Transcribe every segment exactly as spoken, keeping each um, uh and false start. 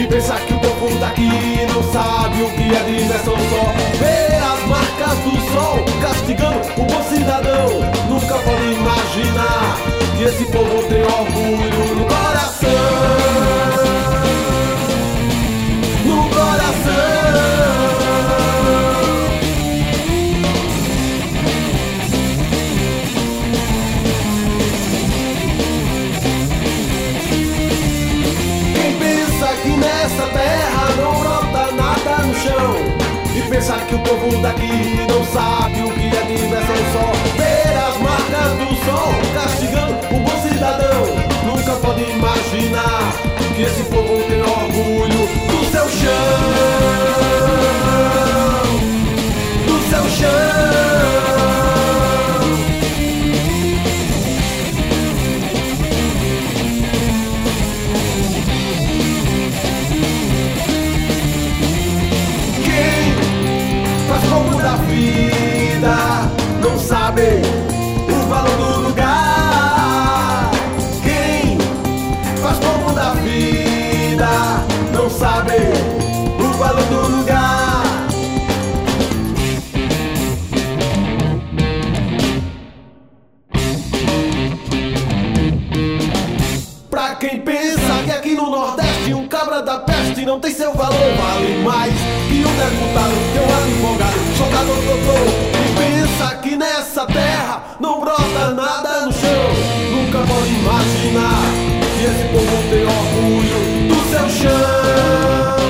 E pensa que o povo daqui não sabe o que é diversão só ver as marcas do sol castigando o bom cidadão. Nunca pode imaginar que esse povo tem orgulho no coração. No coração. Que nessa terra não brota nada no chão. E pensar que o povo daqui não sabe o que é diversão só ver as marcas do sol castigando o bom cidadão. Nunca pode imaginar que esse povo tem orgulho do seu chão. Do seu chão. Da vida não sabe o valor do lugar. Quem faz pouco da vida não sabe o valor do lugar. Pra quem pensa que aqui no Nordeste um cabra da peste não tem seu valor, vale mais que um deputado, que um advogado, soldador, doutor. E pensa que nessa terra não brota nada no chão. Nunca pode imaginar que esse povo tem orgulho do seu chão.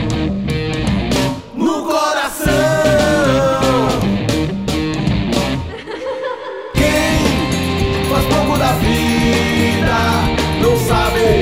No coração. Quem faz pouco da vida não sabe